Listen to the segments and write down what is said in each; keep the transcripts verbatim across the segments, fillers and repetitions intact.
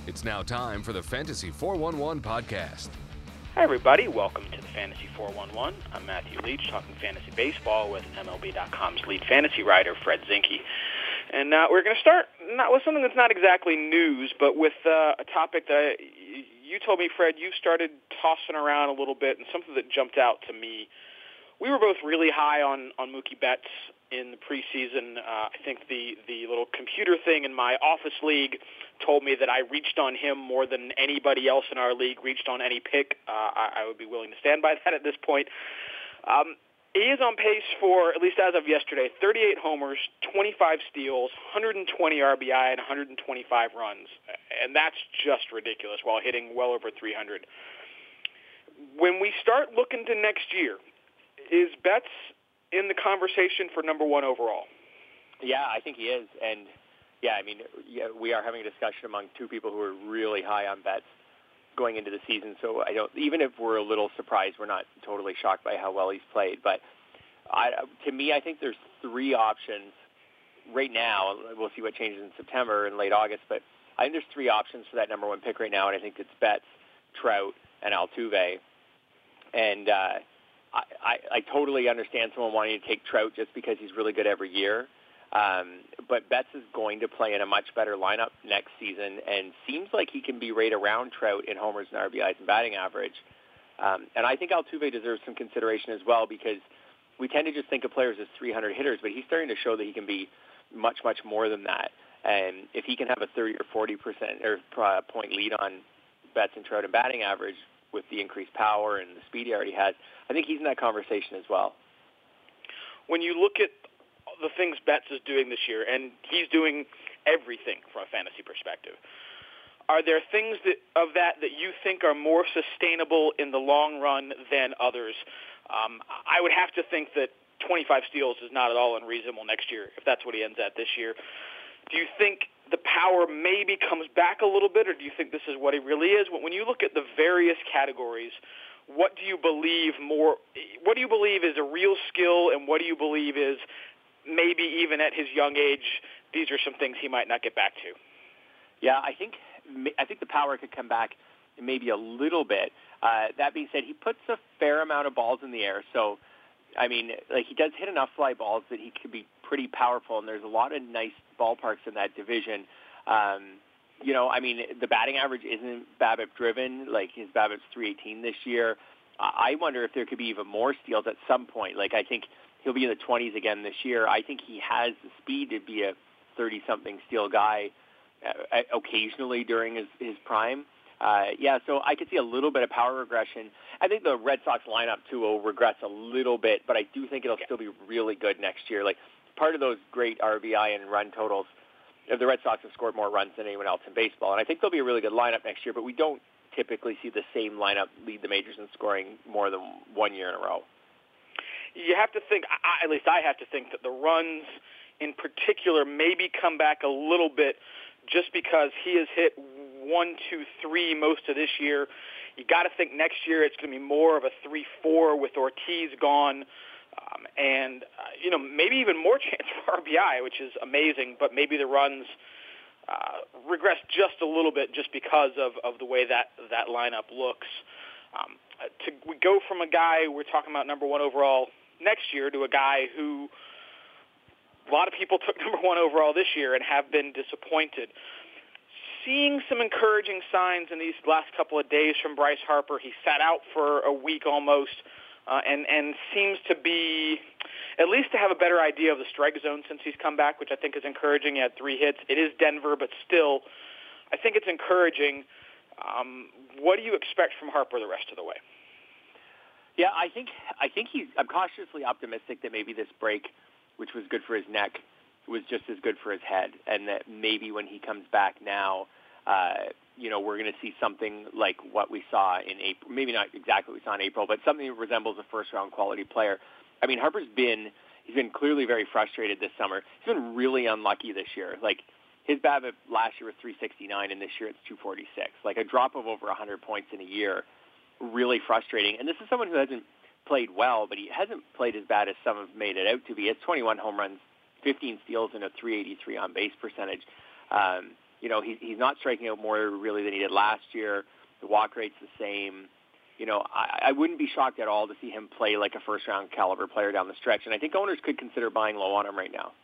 It's now time for the Fantasy four one one podcast. Hi, everybody. Welcome to the Fantasy four one one. I'm Matthew Leach, talking fantasy baseball with M L B dot com's lead fantasy writer, Fred Zinke. And uh, we're going to start not with something that's not exactly news, but with uh, a topic that you told me, Fred, you started tossing around a little bit, and something that jumped out to me. We were both really high on, on Mookie Betts in the preseason. Uh, I think the, the little computer thing in my office league told me that I reached on him more than anybody else in our league reached on any pick. Uh, I, I would be willing to stand by that at this point. Um, he is on pace for, at least as of yesterday, thirty-eight homers, twenty-five steals, one hundred twenty R B I, and one hundred twenty-five runs. And that's just ridiculous while hitting well over three hundred. When we start looking to next year, is Betts in the conversation for number one overall? Yeah, I think he is. And, yeah, I mean, yeah, we are having a discussion among two people who are really high on Betts going into the season. So I don't, even if we're a little surprised, we're not totally shocked by how well he's played. But I, to me, I think there's three options right now. We'll see what changes in September and late August. But I think there's three options for that number one pick right now, and I think it's Betts, Trout, and Altuve. And uh, I, I, I totally understand someone wanting to take Trout just because he's really good every year. Um, but Betts is going to play in a much better lineup next season and seems like he can be right around Trout in homers and R B Is and batting average. Um, and I think Altuve deserves some consideration as well because we tend to just think of players as three hundred hitters, but he's starting to show that he can be much, much more than that. And if he can have a thirty or forty percent or uh, point lead on Betts and Trout in batting average with the increased power and the speed he already has, I think he's in that conversation as well. When you look at the things Betts is doing this year, and he's doing everything from a fantasy perspective, are there things that of that that you think are more sustainable in the long run than others? Um, I would have to think that twenty-five steals is not at all unreasonable next year, if that's what he ends at this year. Do you think the power maybe comes back a little bit, or do you think this is what he really is? When you look at the various categories, what do you believe more? What do you believe is a real skill, and what do you believe is maybe even at his young age, these are some things he might not get back to? Yeah, I think I think the power could come back maybe a little bit. Uh, that being said, he puts a fair amount of balls in the air. So, I mean, like he does hit enough fly balls that he could be pretty powerful, and there's a lot of nice ballparks in that division. Um, you know, I mean, the batting average isn't BABIP-driven. Like, his BABIP's three eighteen this year. I wonder if there could be even more steals at some point. Like, I think he'll be in the twenties again this year. I think he has the speed to be a thirty-something steal guy uh, occasionally during his, his prime. Uh, yeah, so I could see a little bit of power regression. I think the Red Sox lineup, too, will regress a little bit, but I do think it'll still be really good next year. Like, part of those great R B I and run totals, the Red Sox have scored more runs than anyone else in baseball, and I think they'll be a really good lineup next year, but we don't typically see the same lineup lead the majors in scoring more than one year in a row. You have to think, I, at least I have to think, that the runs in particular maybe come back a little bit just because he has hit one, two, three most of this year. You got to think next year it's going to be more of a three, four with Ortiz gone, um, and uh, you know maybe even more chance for R B I, which is amazing. But maybe the runs uh, regress just a little bit just because of, of the way that that lineup looks. Um, to we go from a guy we're talking about number one overall next year to a guy who a lot of people took number one overall this year and have been disappointed. Seeing some encouraging signs in these last couple of days from Bryce Harper. He sat out for a week almost uh, and, and seems to be, at least to have a better idea of the strike zone since he's come back, which I think is encouraging. He had three hits. It is Denver, but still, I think it's encouraging. Um, what do you expect from Harper the rest of the way? Yeah, I think I think he's. I'm cautiously optimistic that maybe this break, which was good for his neck, was just as good for his head, and that maybe when he comes back now, uh, you know, we're going to see something like what we saw in April. Maybe not exactly what we saw in April, but something that resembles a first-round quality player. I mean, Harper's been he's been clearly very frustrated this summer. He's been really unlucky this year. Like, his BABIP last year was three sixty-nine, and this year it's two forty-six. Like, a drop of over one hundred points in a year. Really frustrating. And this is someone who hasn't played well, but he hasn't played as bad as some have made it out to be. It's twenty-one home runs, fifteen steals, and a three eighty-three on base percentage. Um, You know, he, he's not striking out more really than he did last year. The walk rate's the same. You know, I, I wouldn't be shocked at all to see him play like a first-round caliber player down the stretch, and I think owners could consider buying low on him right now.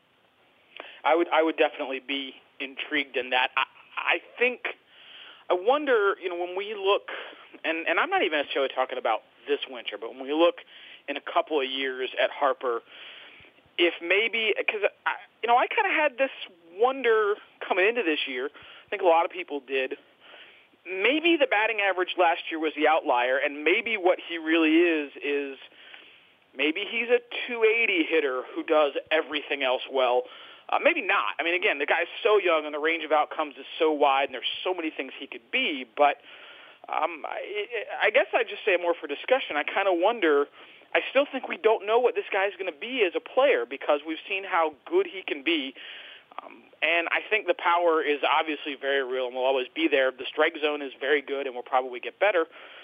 I would I would definitely be intrigued in that. I, I think, I wonder, you know, when we look, and, and I'm not even necessarily talking about this winter, but when we look in a couple of years at Harper, if maybe, because, you know, I kind of had this wonder coming into this year, I think a lot of people did, maybe the batting average last year was the outlier, and maybe what he really is is maybe he's a two eighty hitter who does everything else well. Uh, maybe not. I mean, again, the guy's so young and the range of outcomes is so wide and there's so many things he could be. But um, I, I guess I'd just say more for discussion. I kind of wonder, I still think we don't know what this guy's going to be as a player because we've seen how good he can be. Um, and I think the power is obviously very real and will always be there. The strike zone is very good and will probably get better.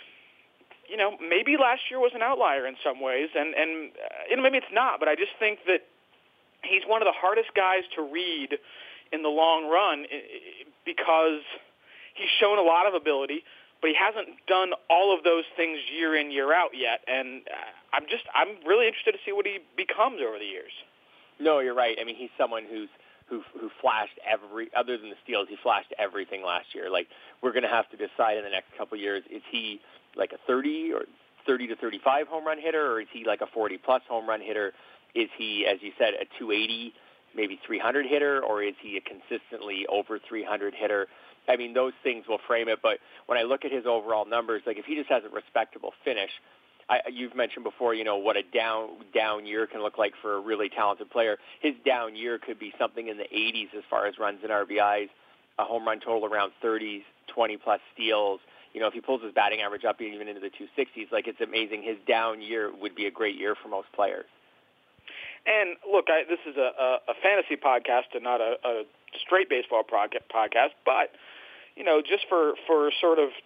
You know, maybe last year was an outlier in some ways, and, and uh, you know, maybe it's not, but I just think that he's one of the hardest guys to read in the long run because he's shown a lot of ability, but he hasn't done all of those things year in, year out yet. And I'm just, I'm really interested to see what he becomes over the years. No, you're right. I mean, he's someone who's who who flashed every, other than the steals, he flashed everything last year. Like, we're going to have to decide in the next couple of years, is he like a thirty or thirty to thirty-five home run hitter, or is he like a forty plus home run hitter? Is he, as you said, a two eighty, maybe three hundred hitter, or is he a consistently over three hundred hitter? I mean, those things will frame it. But when I look at his overall numbers, like if he just has a respectable finish, I, you've mentioned before, you know, what a down down year can look like for a really talented player. His down year could be something in the eighties as far as runs and R B Is, a home run total around thirties, twenty plus steals. You know, if he pulls his batting average up even into the two sixties, like it's amazing. His down year would be a great year for most players. And look, I, this is a, a, a fantasy podcast and not a, a straight baseball podcast, but, you know, just for, for sort of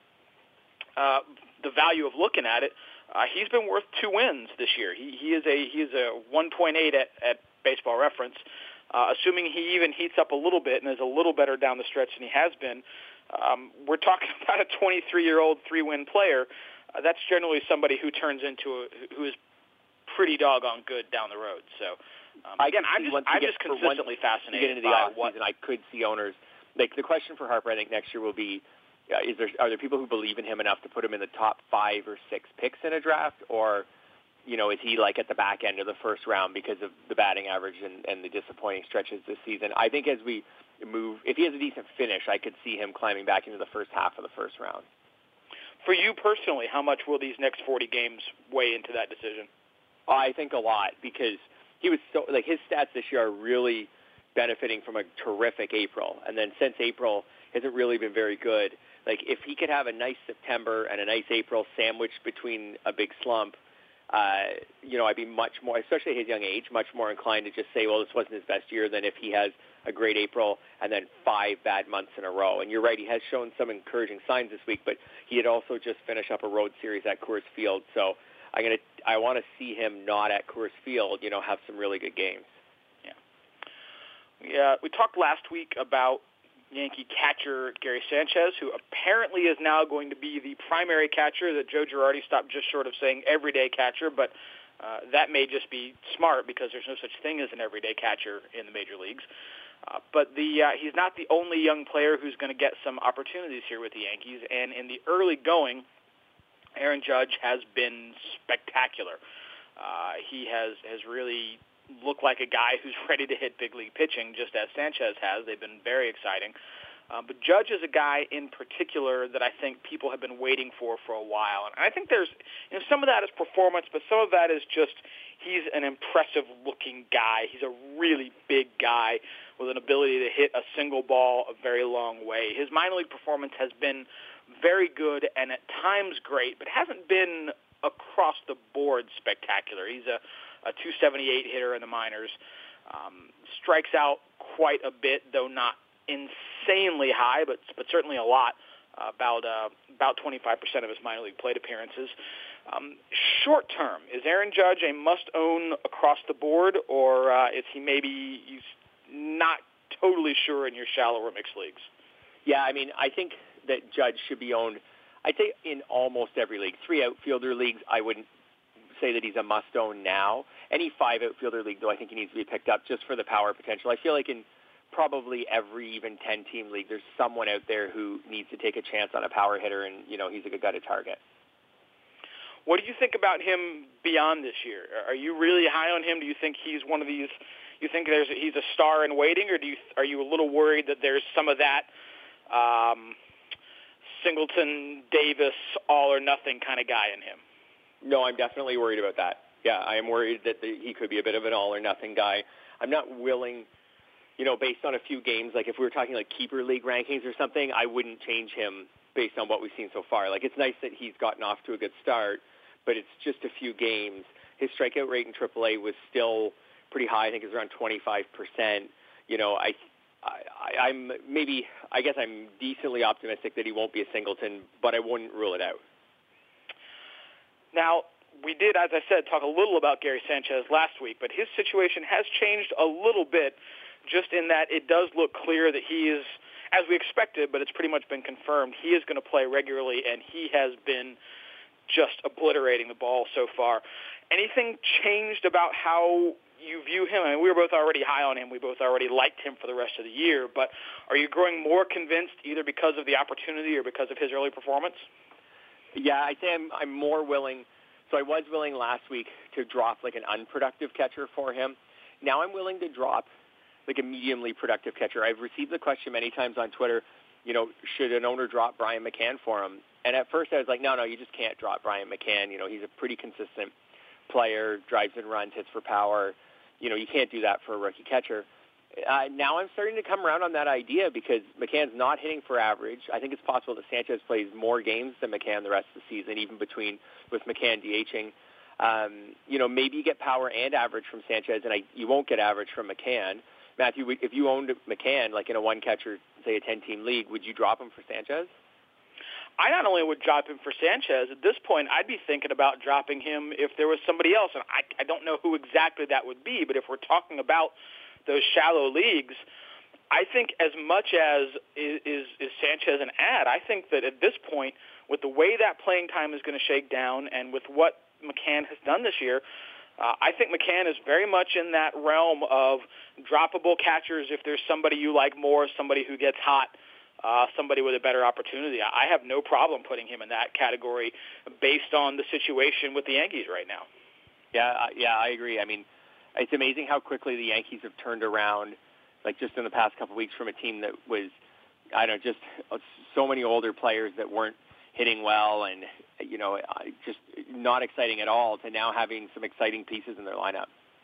uh, the value of looking at it, uh, he's been worth two wins this year. He, he is a he is a one point eight at, at Baseball Reference, uh, assuming he even heats up a little bit and is a little better down the stretch than he has been. Um, we're talking about a twenty-three-year-old three-win player. Uh, that's generally somebody who turns into a, who is pretty doggone good down the road. So um, again, I'm just I'm just consistently fascinated to get into the by off what season. I could see owners like the question for Harper. I think next year will be: uh, is there are there people who believe in him enough to put him in the top five or six picks in a draft, or you know, is he like at the back end of the first round because of the batting average and, and the disappointing stretches this season? I think as we move, if he has a decent finish, I could see him climbing back into the first half of the first round. For you personally, how much will these next forty games weigh into that decision? I think a lot because he was so like his stats this year are really benefiting from a terrific April, and then since April hasn't really been very good. Like if he could have a nice September and a nice April sandwiched between a big slump, uh, you know, I'd be much more, especially at his young age, much more inclined to just say, well, this wasn't his best year than if he has a great April and then five bad months in a row. And you're right, he has shown some encouraging signs this week, but he had also just finished up a road series at Coors Field, so I'm gonna. I want to see him not at Coors Field, you know, have some really good games. Yeah. Yeah. We talked last week about Yankee catcher Gary Sanchez, who apparently is now going to be the primary catcher. That Joe Girardi stopped just short of saying everyday catcher, but uh, that may just be smart because there's no such thing as an everyday catcher in the major leagues. Uh, but the uh, he's not the only young player who's going to get some opportunities here with the Yankees, and in the early going, Aaron Judge has been spectacular. Uh, he has, has really looked like a guy who's ready to hit big league pitching, just as Sanchez has. They've been very exciting. Uh, but Judge is a guy in particular that I think people have been waiting for for a while. And I think there's, you know, some of that is performance, but some of that is just he's an impressive-looking guy. He's a really big guy with an ability to hit a single ball a very long way. His minor league performance has been very good and at times great, but hasn't been across the board spectacular. He's a, a two seventy-eight hitter in the minors, um, strikes out quite a bit, though not insanely high, but but certainly a lot. Uh, about uh, about twenty-five percent of his minor league plate appearances. Um, short term, is Aaron Judge a must-own across the board, or uh, is he maybe he's not totally sure in your shallower mixed leagues? Yeah, I mean, I think that Judge should be owned, I'd say, in almost every league. Three outfielder leagues, I wouldn't say that he's a must-own now. Any five outfielder league, though, I think he needs to be picked up just for the power potential. I feel like in probably every even ten-team league, there's someone out there who needs to take a chance on a power hitter, and, you know, he's a good guy to target. What do you think about him beyond this year? Are you really high on him? Do you think he's one of these, you think there's he's a star in waiting, or do you are you a little worried that there's some of that um, Singleton, Davis, all or nothing kind of guy in him? No, I'm definitely worried about that. Yeah, I am worried that the, he could be a bit of an all or nothing guy. I'm not willing, you know, based on a few games, like if we were talking like keeper league rankings or something, I wouldn't change him based on what we've seen so far. Like, it's nice that he's gotten off to a good start, but it's just a few games. His strikeout rate in triple A was still pretty high. I think it's around twenty-five percent. You know, I, I, I'm maybe, I guess I'm decently optimistic that he won't be a Singleton, but I wouldn't rule it out. Now, we did, as I said, talk a little about Gary Sanchez last week, but his situation has changed a little bit, just in that it does look clear that he is, as we expected, but it's pretty much been confirmed, he is going to play regularly, and he has been just obliterating the ball so far. Anything changed about how you view him? I mean, we were both already high on him. We both already liked him for the rest of the year, but are you growing more convinced either because of the opportunity or because of his early performance? Yeah, I'd say I'm, I'm more willing. So I was willing last week to drop like an unproductive catcher for him. Now I'm willing to drop like a mediumly productive catcher. I've received the question many times on Twitter, you know, should an owner drop Brian McCann for him? And at first I was like, no, no, you just can't drop Brian McCann. You know, he's a pretty consistent player, drives and runs, hits for power. You know, you can't do that for a rookie catcher. Uh, now I'm starting to come around on that idea because McCann's not hitting for average. I think it's possible that Sanchez plays more games than McCann the rest of the season, even between with McCann DHing. Um, you know, maybe you get power and average from Sanchez, and I, you won't get average from McCann. Matthew, if you owned McCann, like in a one-catcher, say a ten-team league, would you drop him for Sanchez? I not only would drop him for Sanchez, at this point I'd be thinking about dropping him if there was somebody else. And I, I don't know who exactly that would be, but if we're talking about those shallow leagues, I think as much as is, is, is Sanchez an ad, I think that at this point, with the way that playing time is going to shake down and with what McCann has done this year, uh, I think McCann is very much in that realm of droppable catchers if there's somebody you like more, somebody who gets hot, uh, somebody with a better opportunity. I have no problem putting him in that category based on the situation with the Yankees right now. Yeah, yeah, I agree. I mean, it's amazing how quickly the Yankees have turned around, like just in the past couple of weeks, from a team that was, I don't know, just so many older players that weren't hitting well and, you know, just not exciting at all, to now having some exciting pieces in their lineup.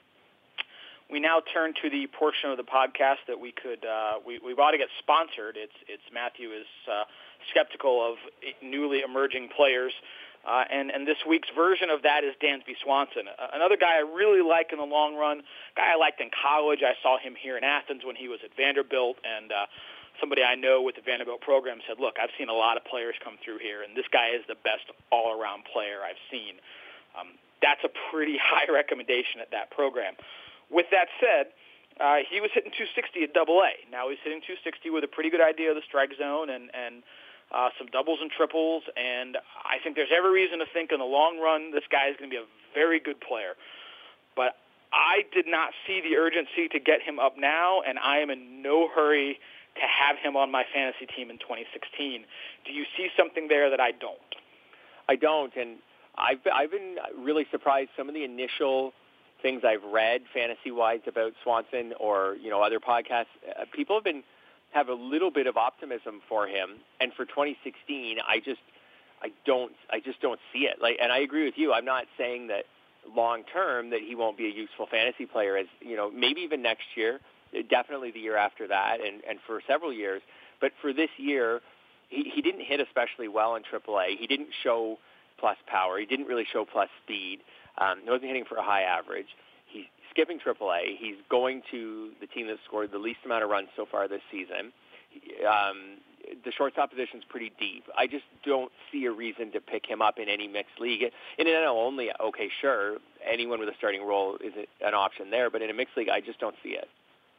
We now turn to the portion of the podcast that we could, uh, we, we ought to get sponsored. It's, it's Matthew is uh, skeptical of newly emerging players. Uh, and, and this week's version of that is Dansby Swanson, uh, another guy I really like in the long run, guy I liked in college. I saw him here in Athens when he was at Vanderbilt, and uh, somebody I know with the Vanderbilt program said, look, I've seen a lot of players come through here, and this guy is the best all-around player I've seen. Um, that's a pretty high recommendation at that program. With that said, uh, he was hitting two sixty at Double A. Now he's hitting two sixty with a pretty good idea of the strike zone and, and Uh, some doubles and triples, and I think there's every reason to think in the long run this guy is going to be a very good player. But I did not see the urgency to get him up now, and I am in no hurry to have him on my fantasy team in twenty sixteen. Do you see something there that I don't? I don't, and I've, I've been really surprised. Some of the initial things I've read fantasy-wise about Swanson or, you know, other podcasts, uh, people have been have a little bit of optimism for him, and for twenty sixteen, I just, I don't, I just don't see it. Like, and I agree with you. I'm not saying that long term that he won't be a useful fantasy player. As you know, maybe even next year, definitely the year after that, and and for several years. But for this year, he he didn't hit especially well in triple A. He didn't show plus power. He didn't really show plus speed. Um, he wasn't hitting for a high average. He's skipping triple A. He's going to the team that scored the least amount of runs so far this season. Um, the shortstop position is pretty deep. I just don't see a reason to pick him up in any mixed league. In an N L only, okay, sure, anyone with a starting role is an option there, but in a mixed league, I just don't see it.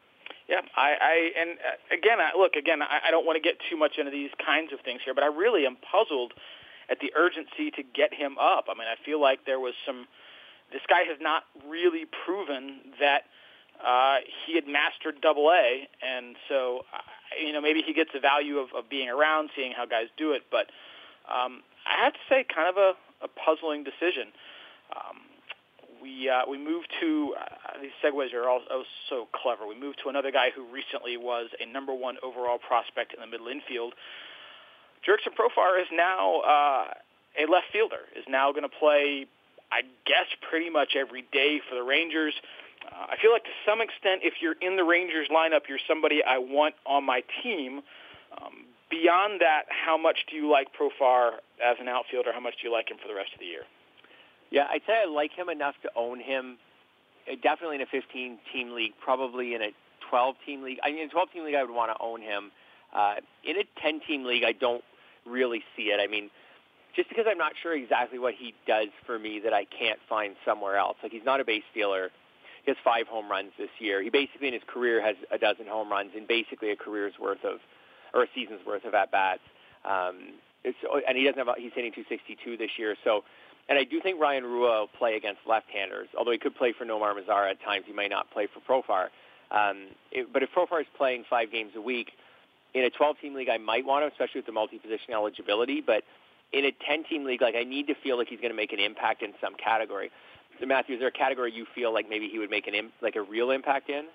Yeah, I, I and uh, again, I, look, again, I, I don't want to get too much into these kinds of things here, but I really am puzzled at the urgency to get him up. I mean, I feel like there was some. This guy has not really proven that uh, he had mastered Double A, and so uh, you know maybe he gets the value of, of being around, seeing how guys do it. But um, I have to say, kind of a, a puzzling decision. Um, We uh, we moved to uh, these segues are all oh, so clever. We moved to another guy who recently was a number one overall prospect in the middle infield. Jurickson Profar is now uh, a left fielder. Is now going to play, I guess, pretty much every day for the Rangers. Uh, I feel like to some extent, if you're in the Rangers lineup, you're somebody I want on my team. Um, beyond that, how much do you like Profar as an outfielder? How much do you like him for the rest of the year? Yeah, I'd say I like him enough to own him, uh, definitely in a fifteen-team league, probably in a twelve-team league. I mean, in a twelve-team league, I would want to own him. Uh, in a ten-team league, I don't really see it. I mean, just because I'm not sure exactly what he does for me that I can't find somewhere else. Like, he's not a base stealer. He has five home runs this year. He basically, in his career, has a dozen home runs and basically a career's worth of, or a season's worth of at-bats. Um, it's, and he doesn't have, he's hitting two sixty-two this year, so... And I do think Ryan Rua will play against left-handers, although he could play for Nomar Mazara at times. He may not play for Profar. Um, it, but if Profar is playing five games a week, in a twelve-team league, I might want him, especially with the multi-position eligibility. But in a ten-team league, like I need to feel like he's going to make an impact in some category. So, Matthew, is there a category you feel like maybe he would make an Im- like a real impact in?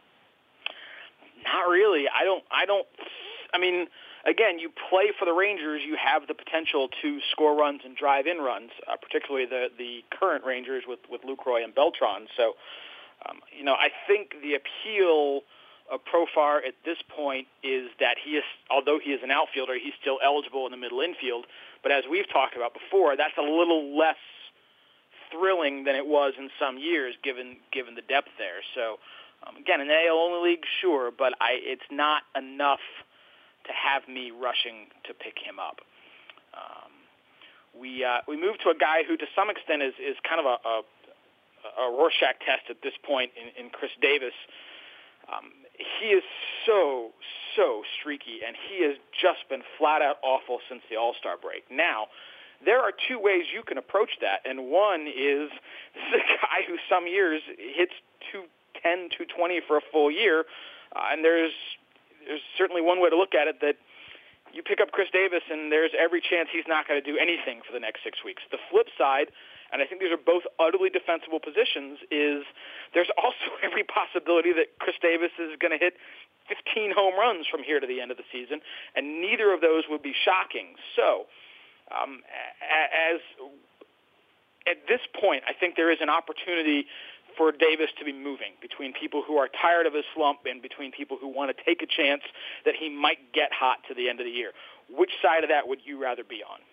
Not really. I don't. I don't. I mean. Again, you play for the Rangers, you have the potential to score runs and drive in runs, uh, particularly the, the current Rangers with, with Lucroy and Beltran. So, um, you know, I think the appeal of Profar at this point is that he is, although he is an outfielder, he's still eligible in the middle infield. But as we've talked about before, that's a little less thrilling than it was in some years, given given the depth there. So, um, again, an A L only league, sure, but I it's not enough to have me rushing to pick him up. Um, we uh, we moved to a guy who, to some extent, is, is kind of a, a, a Rorschach test at this point in, in Chris Davis. Um, he is so, so streaky, and he has just been flat-out awful since the All-Star break. Now, there are two ways you can approach that, and one is this is a guy who some years hits two ten, two twenty for a full year, uh, and there's There's certainly one way to look at it, that you pick up Chris Davis and there's every chance he's not going to do anything for the next six weeks. The flip side, and I think these are both utterly defensible positions, is there's also every possibility that Chris Davis is going to hit fifteen home runs from here to the end of the season, and neither of those would be shocking. So um, as at this point, I think there is an opportunity for Davis to be moving between people who are tired of his slump and between people who want to take a chance that he might get hot to the end of the year. Which side of that would you rather be on?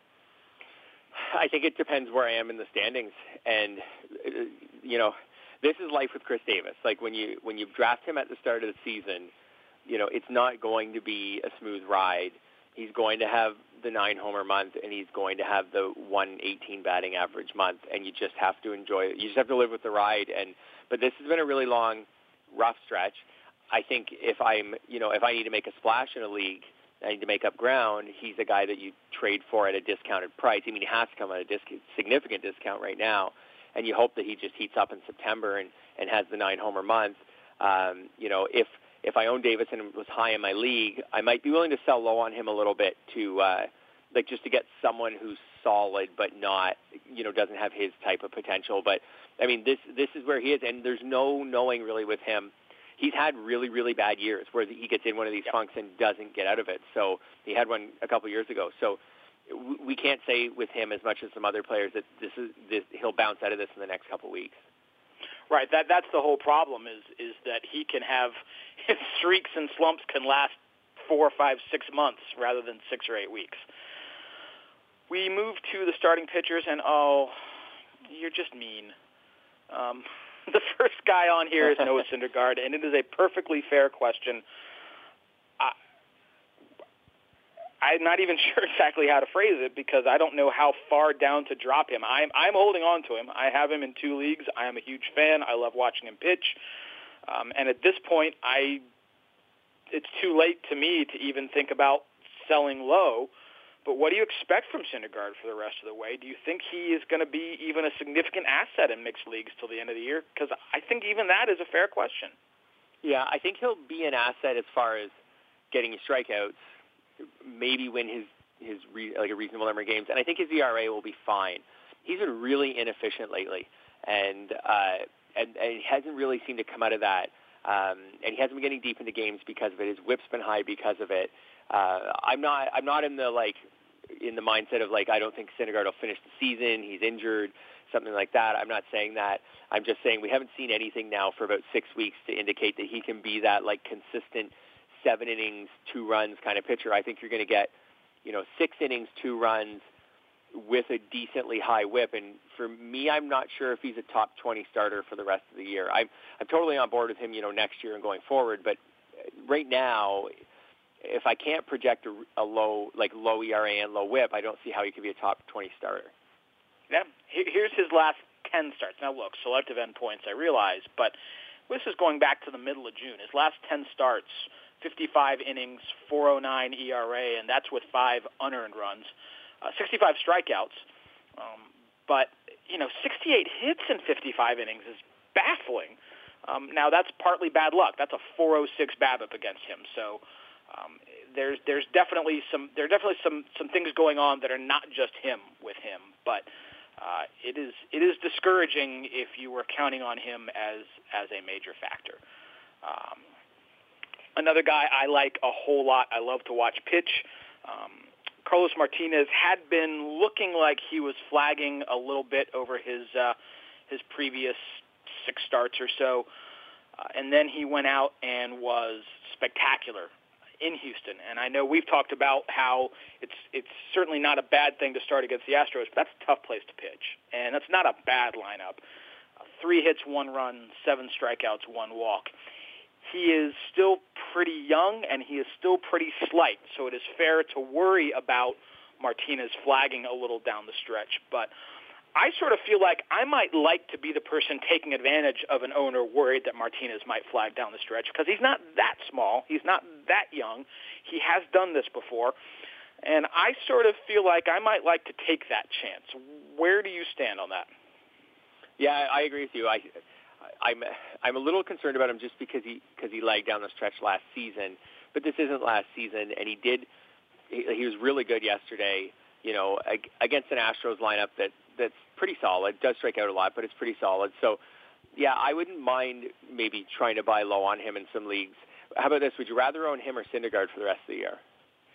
I think it depends where I am in the standings. And, you know, this is life with Chris Davis. Like when you when you draft him at the start of the season, you know, it's not going to be a smooth ride. He's going to have the nine homer month, and he's going to have the one eighteen batting average month, and you just have to enjoy it. You just have to live with the ride. And but this has been a really long, rough stretch. I think if I'm, you know, if I need to make a splash in a league, I need to make up ground. He's a guy that you trade for at a discounted price. I mean, he has to come at a disc- significant discount right now, and you hope that he just heats up in September and, and has the nine homer month. Um, you know, if If I own Davis and was high in my league, I might be willing to sell low on him a little bit to, uh, like, just to get someone who's solid but not, you know, doesn't have his type of potential. But I mean, this this is where he is, and there's no knowing really with him. He's had really, really bad years where he gets in one of these yep. funks and doesn't get out of it. So he had one a couple years ago. So we can't say with him as much as some other players that this is this, he'll bounce out of this in the next couple weeks. Right, that that's the whole problem is is that he can have his streaks and slumps can last four, five, six months rather than six or eight weeks. We move to the starting pitchers, and oh, you're just mean. Um, the first guy on here is Noah Syndergaard, and it is a perfectly fair question. I, I'm not even sure exactly how to phrase it because I don't know how far down to drop him. I'm I'm holding on to him. I have him in two leagues. I am a huge fan. I love watching him pitch. Um, and at this point, I it's too late to me to even think about selling low. But what do you expect from Syndergaard for the rest of the way? Do you think he is going to be even a significant asset in mixed leagues till the end of the year? Because I think even that is a fair question. Yeah, I think he'll be an asset as far as getting strikeouts, maybe win his his re, like a reasonable number of games, and I think his E R A will be fine. He's been really inefficient lately, and uh, and, and he hasn't really seemed to come out of that. Um, and he hasn't been getting deep into games because of it. His whip's been high because of it. Uh, I'm not I'm not in the like in the mindset of like I don't think Syndergaard will finish the season. He's injured, something like that. I'm not saying that. I'm just saying we haven't seen anything now for about six weeks to indicate that he can be that like consistent seven innings, two runs kind of pitcher. I think you're going to get, you know, six innings, two runs with a decently high whip. And for me, I'm not sure if he's a top twenty starter for the rest of the year. I'm I'm totally on board with him, you know, next year and going forward. But right now, if I can't project a, a low, like low E R A and low whip, I don't see how he could be a top twenty starter. Yeah, here's his last ten starts. Now, look, selective endpoints, I realize, but this is going back to the middle of June. His last ten starts, fifty-five innings, four oh nine E R A, and that's with five unearned runs, uh, sixty-five strikeouts. Um, but, you know, sixty-eight hits in fifty-five innings is baffling. Um, now, that's partly bad luck. That's a four oh six BABIP against him. So um, there's there's definitely some there are definitely some, some things going on that are not just him with him, but uh, it is it is discouraging if you were counting on him as as a major factor. Um, another guy I like a whole lot. I love to watch pitch. Um, Carlos Martinez had been looking like he was flagging a little bit over his uh, his previous six starts or so, uh, and then he went out and was spectacular in Houston. And I know we've talked about how it's it's certainly not a bad thing to start against the Astros, but that's a tough place to pitch, and that's not a bad lineup. Uh, three hits, one run, seven strikeouts, one walk. He is still pretty young, and he is still pretty slight, so it is fair to worry about Martinez flagging a little down the stretch. But I sort of feel like I might like to be the person taking advantage of an owner worried that Martinez might flag down the stretch, because he's not that small. He's not that young. He has done this before, and I sort of feel like I might like to take that chance. Where do you stand on that? Yeah, I agree with you. I, I'm I'm a little concerned about him just because he because he lagged down the stretch last season, but this isn't last season, and he did he, he was really good yesterday. You know, against an Astros lineup that that's pretty solid. Does strike out a lot, but it's pretty solid. So, yeah, I wouldn't mind maybe trying to buy low on him in some leagues. How about this? Would you rather own him or Syndergaard for the rest of the year?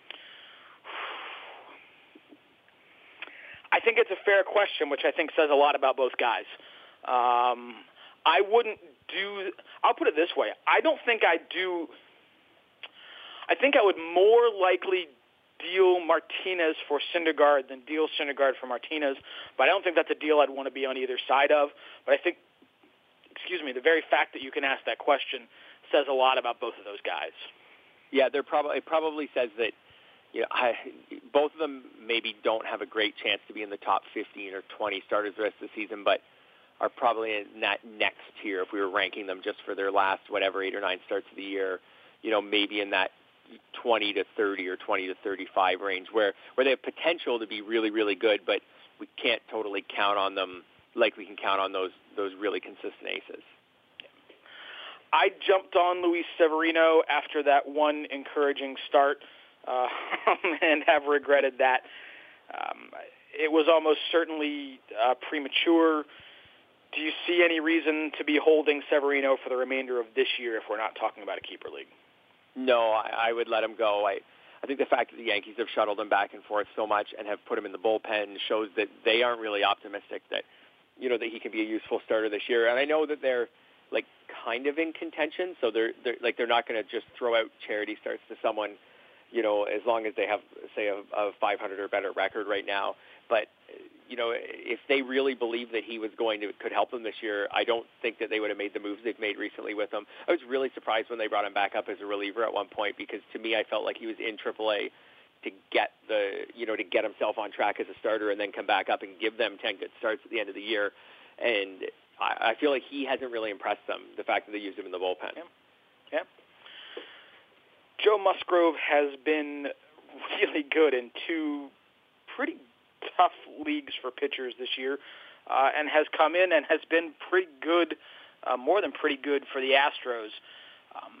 I think it's a fair question, which I think says a lot about both guys. Um, I wouldn't do – I'll put it this way. I don't think I'd do – I think I would more likely deal Martinez for Syndergaard than deal Syndergaard for Martinez, but I don't think that's a deal I'd want to be on either side of. But I think – excuse me, the very fact that you can ask that question says a lot about both of those guys. Yeah, they're probably it probably says that you know I, both of them maybe don't have a great chance to be in the top fifteen or twenty starters the rest of the season, but are probably in that next tier if we were ranking them just for their last whatever eight or nine starts of the year. You know, maybe in that twenty to thirty or twenty to thirty-five range, where where they have potential to be really really good, but we can't totally count on them like we can count on those those really consistent aces. I jumped on Luis Severino after that one encouraging start uh, and have regretted that. Um, it was almost certainly uh, premature. Do you see any reason to be holding Severino for the remainder of this year if we're not talking about a keeper league? No, I, I would let him go. I, I think the fact that the Yankees have shuttled him back and forth so much and have put him in the bullpen shows that they aren't really optimistic that, you know, that he can be a useful starter this year. And I know that they're like kind of in contention, so they're, they're like they're not going to just throw out charity starts to someone, you know, as long as they have, say, a, a five hundred or better record right now. But you know, if they really believe that he was going to could help them this year, I don't think that they would have made the moves they've made recently with him. I was really surprised when they brought him back up as a reliever at one point, because to me, I felt like he was in triple A to get the, you know, to get himself on track as a starter and then come back up and give them ten good starts at the end of the year. And I, I feel like he hasn't really impressed them, the fact that they used him in the bullpen. Yeah. yeah. Joe Musgrove has been really good in two pretty tough leagues for pitchers this year, uh, and has come in and has been pretty good, uh, more than pretty good for the Astros. Um,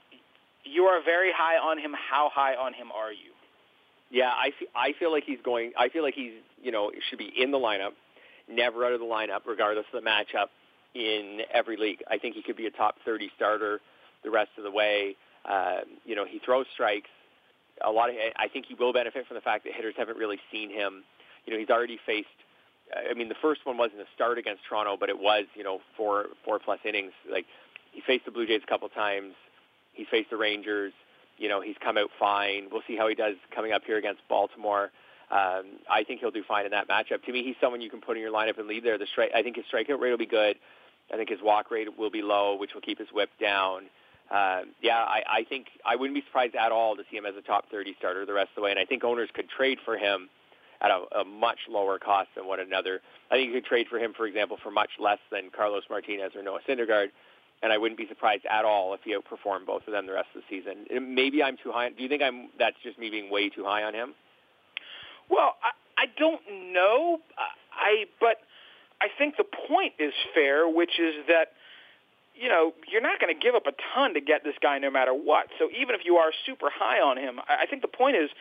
you are very high on him. How high on him are you? Yeah, I feel, I feel like he's going. I feel like he's you know should be in the lineup, never out of the lineup, regardless of the matchup in every league. I think he could be a top thirty starter the rest of the way. Uh, you know, he throws strikes. A lot of. I think he will benefit from the fact that hitters haven't really seen him. You know, he's already faced. I mean, the first one wasn't a start against Toronto, but it was you know four four plus innings. Like he faced the Blue Jays a couple times. He faced the Rangers. You know, he's come out fine. We'll see how he does coming up here against Baltimore. Um, I think he'll do fine in that matchup. To me, he's someone you can put in your lineup and leave there. The strike, I think his strikeout rate will be good. I think his walk rate will be low, which will keep his whip down. Uh, yeah, I, I think I wouldn't be surprised at all to see him as a top thirty starter the rest of the way. And I think owners could trade for him at a, a much lower cost than what another. I think you could trade for him, for example, for much less than Carlos Martinez or Noah Syndergaard. And I wouldn't be surprised at all if he outperformed both of them the rest of the season. Maybe I'm too high. Do you think I'm? That's just me being way too high on him? Well, I, I don't know. I but I think the point is fair, which is that you know you're not going to give up a ton to get this guy no matter what. So even if you are super high on him, I, I think the point is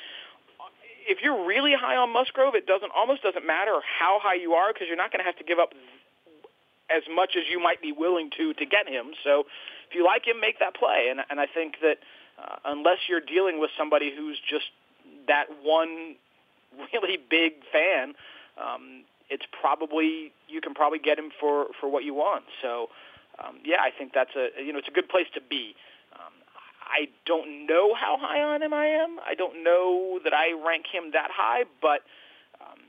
if you're really high on Musgrove, it doesn't almost doesn't matter how high you are because you're not going to have to give up as much as you might be willing to to get him. So if you like him, make that play. And, and I think that uh, unless you're dealing with somebody who's just that one really big fan, um, it's probably you can probably get him for, for what you want. So, um, yeah, I think that's a you know it's a good place to be. Um, I don't know how high on him I am. I don't know that I rank him that high, but um,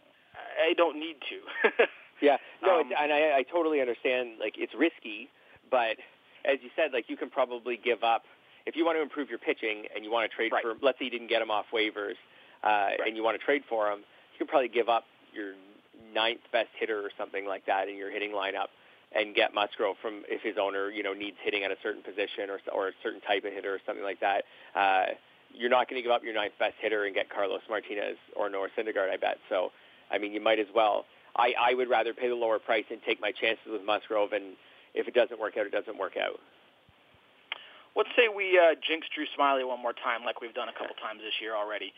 I don't need to. Yeah, no, um, it's, and I, I totally understand, like, it's risky, but as you said, like, you can probably give up, if you want to improve your pitching and you want to trade right. for, let's say you didn't get him off waivers, uh, right. and you want to trade for him, you can probably give up your ninth best hitter or something like that in your hitting lineup and get Musgrove from, if his owner, you know, needs hitting at a certain position or, or a certain type of hitter or something like that. Uh, you're not going to give up your ninth best hitter and get Carlos Martinez or Noah Syndergaard, I bet. So, I mean, you might as well. I, I would rather pay the lower price and take my chances with Musgrove, and if it doesn't work out, it doesn't work out. Let's say we uh, jinx Drew Smyly one more time like we've done a couple times this year already.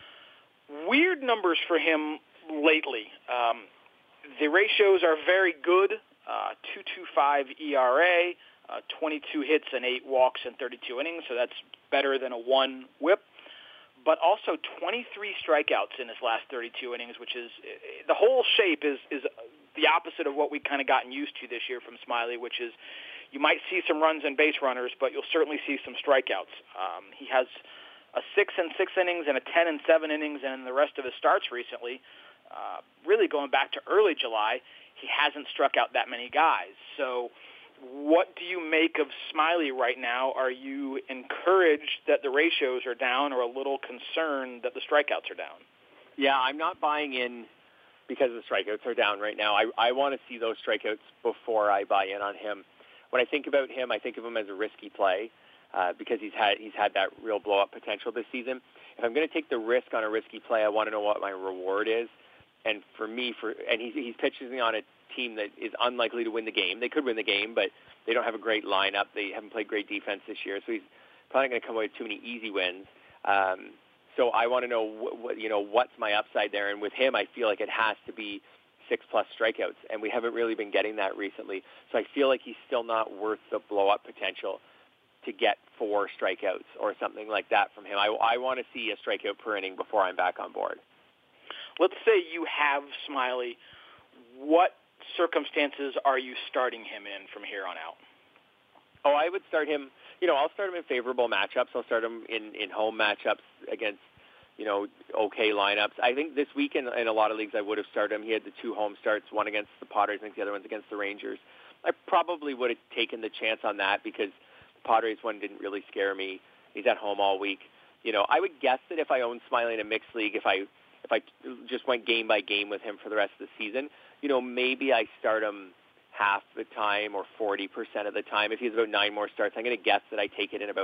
Weird numbers for him lately. Um, the ratios are very good, uh, two point two five E R A, uh, twenty-two hits and eight walks in thirty-two innings, so that's better than a one whip. But also twenty-three strikeouts in his last thirty-two innings, which is the whole shape is is the opposite of what we've kind of gotten used to this year from Smyly, which is you might see some runs and base runners, but you'll certainly see some strikeouts. Um, he has a six and six innings and a ten and seven innings, and in the rest of his starts recently, uh, really going back to early July, he hasn't struck out that many guys. So what do you make of Smyly right now? Are you encouraged that the ratios are down or a little concerned that the strikeouts are down? Yeah, I'm not buying in because the strikeouts are down right now. I, I want to see those strikeouts before I buy in on him. When I think about him, I think of him as a risky play uh, because he's had he's had that real blow-up potential this season. If I'm going to take the risk on a risky play, I want to know what my reward is. And for me, for and he's, he's pitching on a team that is unlikely to win the game. They could win the game, but they don't have a great lineup. They haven't played great defense this year, so he's probably going to come away with too many easy wins. Um, so I want to know, what, what, you know, what's my upside there? And with him, I feel like it has to be six-plus strikeouts, and we haven't really been getting that recently. So I feel like he's still not worth the blow-up potential to get four strikeouts or something like that from him. I, I want to see a strikeout per inning before I'm back on board. Let's say you have Smyly. What circumstances are you starting him in from here on out? Oh, I would start him, you know, I'll start him in favorable matchups. I'll start him in, in home matchups against, you know, okay lineups. I think this week in, in a lot of leagues I would have started him. He had the two home starts, one against the Padres, I think the other one's against the Rangers. I probably would have taken the chance on that because the Padres one didn't really scare me. He's at home all week. You know, I would guess that if I owned Smyly in a mixed league, if I if I just went game by game with him for the rest of the season, you know, maybe I start him half the time or forty percent of the time. If he has about nine more starts, I'm going to guess that I take it in about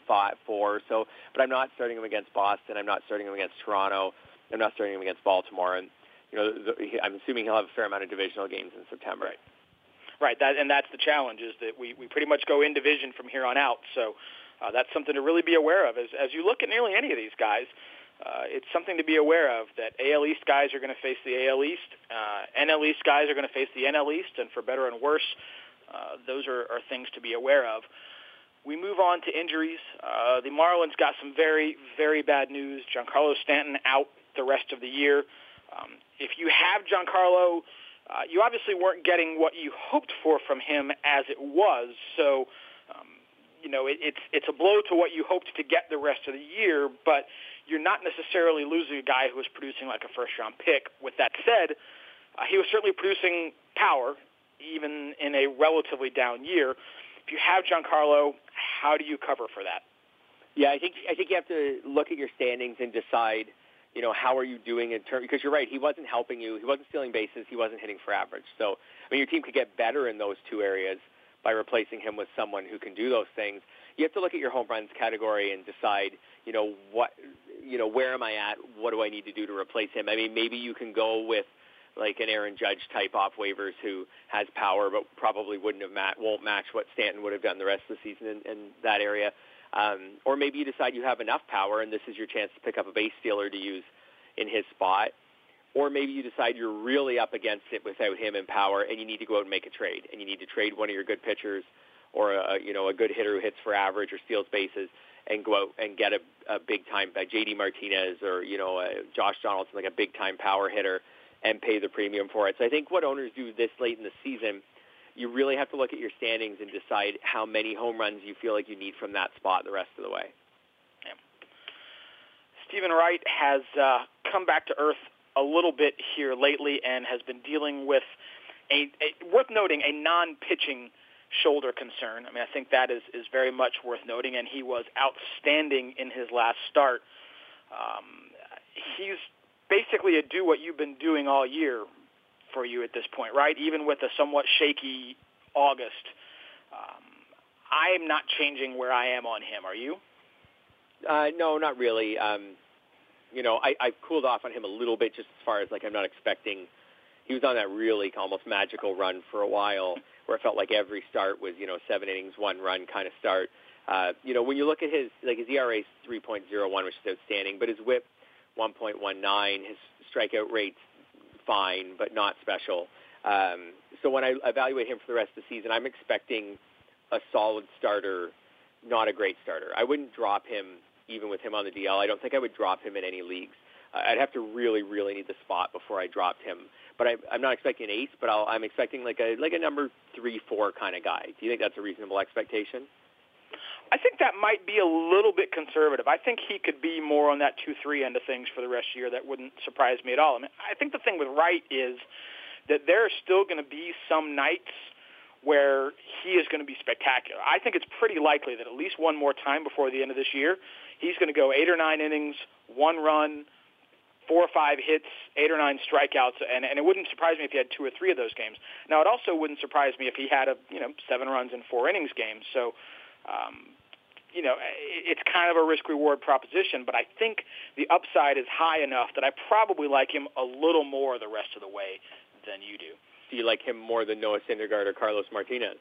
five, four. So, but I'm not starting him against Boston. I'm not starting him against Toronto. I'm not starting him against Baltimore. And you know, the, I'm assuming he'll have a fair amount of divisional games in September. Right. Right. That and that's the challenge is that we, we pretty much go in division from here on out. So uh, that's something to really be aware of as as you look at nearly any of these guys. Uh, it's something to be aware of that A L East guys are going to face the A L East, uh, N L East guys are going to face the N L East, and for better and worse, uh, those are, are things to be aware of. We move on to injuries. Uh, the Marlins got some very, very bad news. Giancarlo Stanton out the rest of the year. Um, if you have Giancarlo, uh, you obviously weren't getting what you hoped for from him as it was, so um, you know it, it's it's a blow to what you hoped to get the rest of the year, but you're not necessarily losing a guy who was producing like a first-round pick. With that said, uh, he was certainly producing power, even in a relatively down year. If you have Giancarlo, how do you cover for that? Yeah, I think I think you have to look at your standings and decide, you know, how are you doing in terms, because you're right, he wasn't helping you. He wasn't stealing bases. He wasn't hitting for average. So, I mean, your team could get better in those two areas by replacing him with someone who can do those things. You have to look at your home runs category and decide, you know, what, you know, where am I at? What do I need to do to replace him? I mean, maybe you can go with like an Aaron Judge type off waivers who has power but probably wouldn't have mat- won't match what Stanton would have done the rest of the season in, in that area. Um, or maybe you decide you have enough power and this is your chance to pick up a base stealer to use in his spot. Or maybe you decide you're really up against it without him in power and you need to go out and make a trade. And you need to trade one of your good pitchers or a, you know, a good hitter who hits for average or steals bases and go out and get a, a big-time uh, J D Martinez or, you know, uh, Josh Donaldson, like a big-time power hitter, and pay the premium for it. So I think what owners do this late in the season, you really have to look at your standings and decide how many home runs you feel like you need from that spot the rest of the way. Yeah. Stephen Wright has uh, come back to earth a little bit here lately and has been dealing with, a, a worth noting, a non-pitching shoulder concern. I mean, I think that is, is very much worth noting, and he was outstanding in his last start. Um, he's basically a do what you've been doing all year for you at this point, right? Even with a somewhat shaky August. Um, I am not changing where I am on him. Are you? Uh, no, not really. Um, you know, I, I've cooled off on him a little bit just as far as, like, I'm not expecting. He was on that really almost magical run for a while where it felt like every start was, you know, seven innings, one run kind of start. Uh, you know, when you look at his, like, his E R A is three point oh one, which is outstanding, but his whip, one point one nine, his strikeout rate's fine, but not special. Um, so when I evaluate him for the rest of the season, I'm expecting a solid starter, not a great starter. I wouldn't drop him even with him on the D L. I don't think I would drop him in any leagues. Uh, I'd have to really, really need the spot before I dropped him. But I, I'm not expecting an ace, but I'll, I'm expecting like a like a number three, four kind of guy. Do you think that's a reasonable expectation? I think that might be a little bit conservative. I think he could be more on that two three end of things for the rest of the year. That wouldn't surprise me at all. I mean, I think the thing with Wright is that there are still going to be some nights where he is going to be spectacular. I think it's pretty likely that at least one more time before the end of this year, he's going to go eight or nine innings, one run, four or five hits, eight or nine strikeouts, and, and it wouldn't surprise me if he had two or three of those games. Now, it also wouldn't surprise me if he had a you know seven runs in four innings game. So, um, you know, it's kind of a risk-reward proposition, but I think the upside is high enough that I probably like him a little more the rest of the way than you do. Do you like him more than Noah Syndergaard or Carlos Martinez?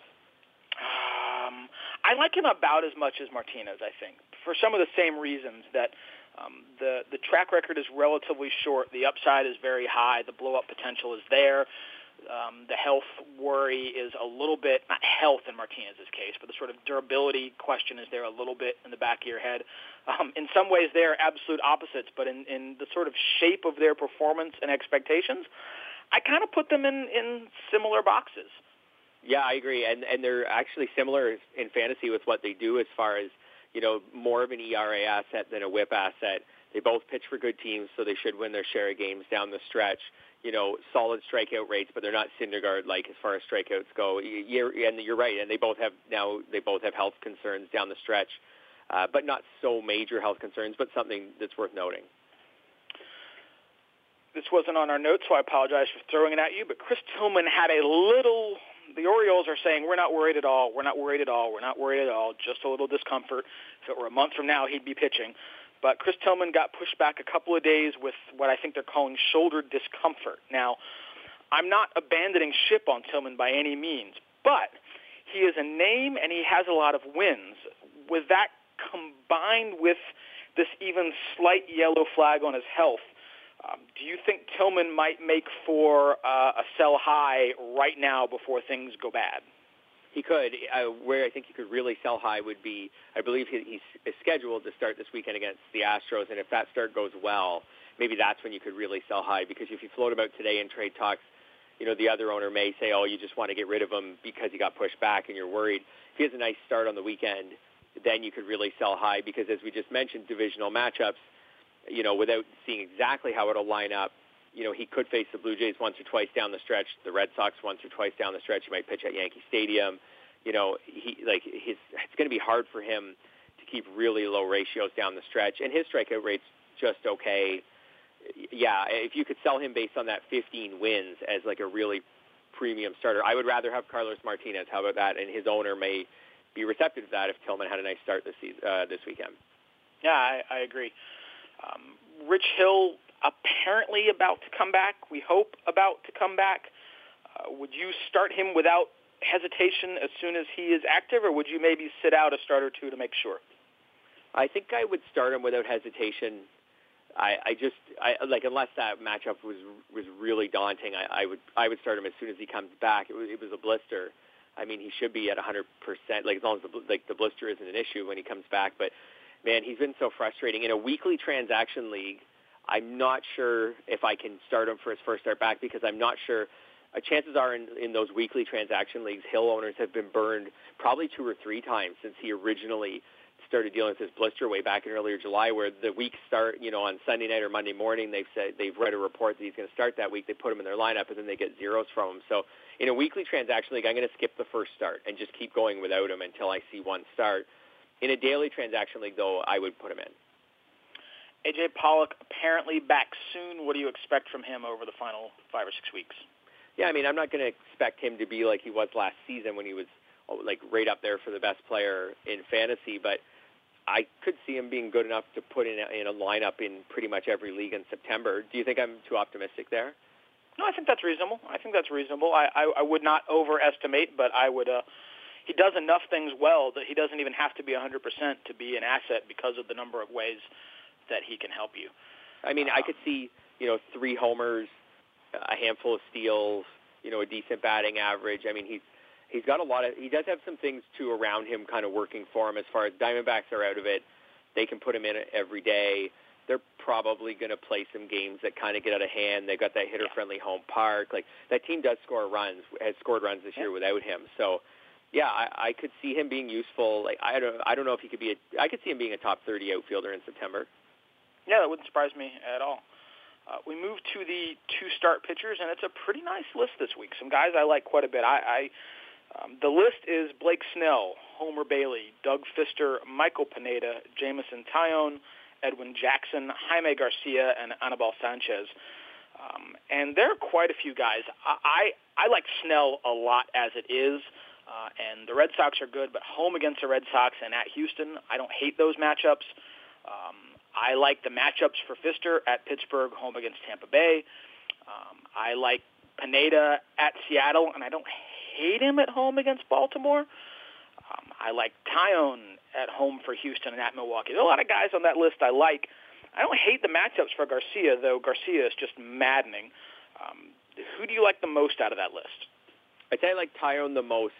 Um, I like him about as much as Martinez, I think, for some of the same reasons that um, the, the track record is relatively short. The upside is very high. The blow-up potential is there. Um, the health worry is a little bit, not health in Martinez's case, but the sort of durability question is there a little bit in the back of your head. Um, in some ways, they're absolute opposites, but in, in the sort of shape of their performance and expectations, I kind of put them in, in similar boxes. Yeah, I agree, and and they're actually similar in fantasy with what they do as far as, you know, more of an E R A asset than a whip asset. They both pitch for good teams, so they should win their share of games down the stretch. You know, solid strikeout rates, but they're not Syndergaard-like as far as strikeouts go. You're, and you're right, and they both have now they both have health concerns down the stretch, uh, but not so major health concerns, but something that's worth noting. This wasn't on our notes, so I apologize for throwing it at you, but Chris Tillman had a little, the Orioles are saying, we're not worried at all, we're not worried at all, we're not worried at all, just a little discomfort. If it were a month from now, he'd be pitching. But Chris Tillman got pushed back a couple of days with what I think they're calling shoulder discomfort. Now, I'm not abandoning ship on Tillman by any means, but he is a name and he has a lot of wins. With that combined with this even slight yellow flag on his health, um, do you think Tillman might make for uh, a sell high right now before things go bad? He could. Uh, where I think he could really sell high would be, I believe he, he's scheduled to start this weekend against the Astros, and if that start goes well, maybe that's when you could really sell high, because if you float him out today in trade talks, you know, the other owner may say, oh, you just want to get rid of him because he got pushed back and you're worried. If he has a nice start on the weekend, then you could really sell high, because as we just mentioned, divisional matchups, you know, without seeing exactly how it'll line up, you know, he could face the Blue Jays once or twice down the stretch, the Red Sox once or twice down the stretch. He might pitch at Yankee Stadium. You know, he like his, it's going to be hard for him to keep really low ratios down the stretch, and his strikeout rate's just okay. Yeah, if you could sell him based on that fifteen wins as like a really premium starter, I would rather have Carlos Martinez. How about that? And his owner may be receptive to that if Tillman had a nice start this season, uh, this weekend. Yeah, I, I agree. Um, Rich Hill apparently about to come back. We hope about to come back. Uh, would you start him without hesitation as soon as he is active, or would you maybe sit out a start or two to make sure? I think I would start him without hesitation. I, I just I, like unless that matchup was was really daunting, I, I would I would start him as soon as he comes back. It was, it was a blister. I mean, he should be at one hundred percent. Like as long as the like the blister isn't an issue when he comes back. But man, he's been so frustrating in a weekly transaction league. I'm not sure if I can start him for his first start back, because I'm not sure. Uh, chances are in, in those weekly transaction leagues, Hill owners have been burned probably two or three times since he originally started dealing with this blister way back in earlier July, where the week start, you know, on Sunday night or Monday morning, they've said they've read a report that he's going to start that week. They put him in their lineup, and then they get zeros from him. So in a weekly transaction league, I'm going to skip the first start and just keep going without him until I see one start. In a daily transaction league, though, I would put him in. A J Pollock apparently back soon. What do you expect from him over the final five or six weeks? Yeah, I mean, I'm not going to expect him to be like he was last season when he was like right up there for the best player in fantasy, but I could see him being good enough to put in a, in a lineup in pretty much every league in September. Do you think I'm too optimistic there? No, I think that's reasonable. I think that's reasonable. I, I, I would not overestimate, but I would. Uh, he does enough things well that he doesn't even have to be one hundred percent to be an asset because of the number of ways that he can help you. I mean, um, I could see, you know, three homers, a handful of steals, you know, a decent batting average. I mean, he's he's got a lot of, he does have some things, too, around him kind of working for him as far as Diamondbacks are out of it. They can put him in every day. They're probably going to play some games that kind of get out of hand. They've got that hitter-friendly home park. Like, that team does score runs, has scored runs this year without him. So, yeah, I, I could see him being useful. Like, I don't I don't know if he could be a, I could see him being a top thirty outfielder in September. Yeah, that wouldn't surprise me at all. Uh, we move to the two-start pitchers, and it's a pretty nice list this week. Some guys I like quite a bit. I, I um, the list is Blake Snell, Homer Bailey, Doug Fister, Michael Pineda, Jameson Taillon, Edwin Jackson, Jaime Garcia, and Anibal Sanchez. Um, and there are quite a few guys. I, I, I like Snell a lot as it is, uh, and the Red Sox are good, but home against the Red Sox and at Houston, I don't hate those matchups. Um, I like the matchups for Fister at Pittsburgh, home against Tampa Bay. Um, I like Pineda at Seattle, and I don't hate him at home against Baltimore. Um, I like Taillon at home for Houston and at Milwaukee. There are a lot of guys on that list I like. I don't hate the matchups for Garcia, though Garcia is just maddening. Um, who do you like the most out of that list? I'd say I like Taillon the most,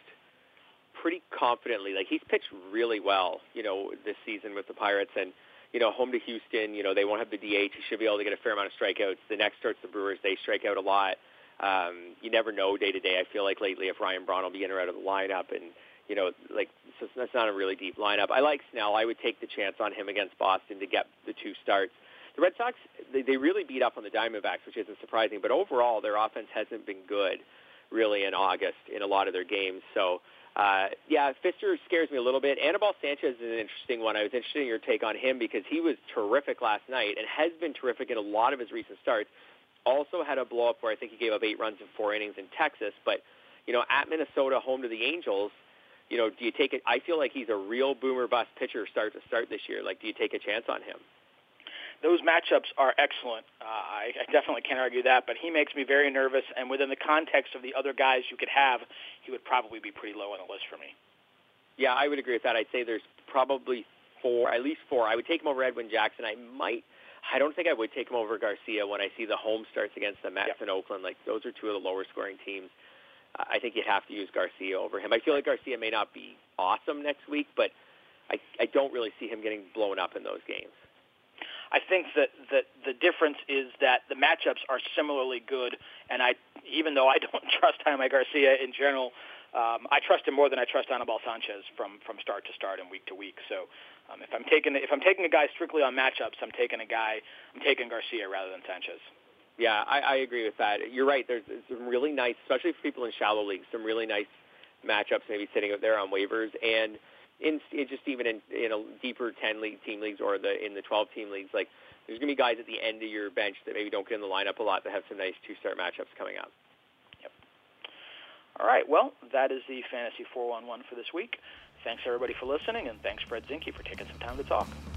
pretty confidently. Like, he's pitched really well, you know, this season with the Pirates, and you know, home to Houston, you know, they won't have the D H. He should be able to get a fair amount of strikeouts. The next start's the Brewers. They strike out a lot. Um, you never know day to day, I feel like, lately if Ryan Braun will be in or out of the lineup. And, you know, like, so that's not a really deep lineup. I like Snell. I would take the chance on him against Boston to get the two starts. The Red Sox, they, they really beat up on the Diamondbacks, which isn't surprising. But overall, their offense hasn't been good, really, in August in a lot of their games. So, Uh, yeah, Fister scares me a little bit. Anibal Sanchez is an interesting one. I was interested in your take on him because he was terrific last night and has been terrific in a lot of his recent starts. Also had a blow-up where I think he gave up eight runs in four innings in Texas. But, you know, at Minnesota, home to the Angels, you know, do you take it? I feel like he's a real boomer bust pitcher start to start this year. Like, do you take a chance on him? Those matchups are excellent. Uh, I, I definitely can't argue that, but he makes me very nervous, and within the context of the other guys you could have, he would probably be pretty low on the list for me. Yeah, I would agree with that. I'd say there's probably four, at least four. I would take him over Edwin Jackson. I might, I don't think I would take him over Garcia when I see the home starts against the Mets yep. in Oakland. Like, those are two of the lower scoring teams. Uh, I think you'd have to use Garcia over him. I feel like Garcia may not be awesome next week, but I, I don't really see him getting blown up in those games. I think that, that the difference is that the matchups are similarly good, and I, even though I don't trust Jaime Garcia in general, um, I trust him more than I trust Anibal Sanchez from, from start to start and week to week. So um, if I'm taking if I'm taking a guy strictly on matchups, I'm taking a guy I'm taking Garcia rather than Sanchez. Yeah, I, I agree with that. You're right. There's, there's some really nice, especially for people in shallow leagues, some really nice matchups maybe sitting out there on waivers. And in, in just even in, in a deeper ten league team leagues or the in the twelve team leagues, like there's going to be guys at the end of your bench that maybe don't get in the lineup a lot that have some nice two-start matchups coming up. Yep. All right. Well, that is the Fantasy four one one for this week. Thanks, everybody, for listening, and thanks, Fred Zinke, for taking some time to talk.